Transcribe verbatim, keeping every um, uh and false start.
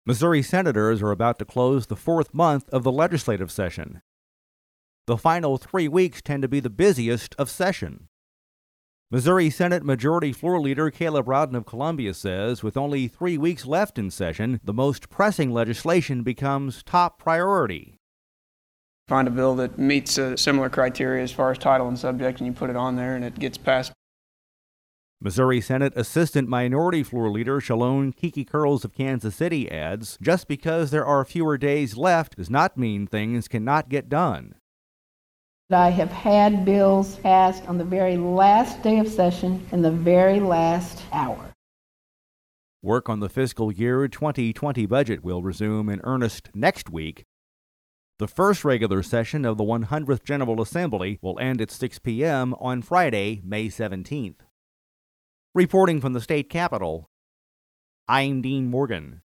Missouri senators are about to close the fourth month of the legislative session. The final three weeks tend to be the busiest of session. Missouri Senate Majority Floor Leader Caleb Rowden of Columbia says with only three weeks left in session, the most pressing legislation becomes top priority. Find a bill that meets a similar criteria as far as title and subject, and you put it on there and it gets passed. Missouri Senate Assistant Minority Floor Leader Shalone Kiki Curls of Kansas City adds, just because there are fewer days left does not mean things cannot get done. I have had bills passed on the very last day of session in the very last hour. Work on the fiscal year twenty twenty budget will resume in earnest next week. The first regular session of the one hundredth General Assembly will end at six p.m. on Friday, May seventeenth. Reporting from the state capitol, I'm Dean Morgan.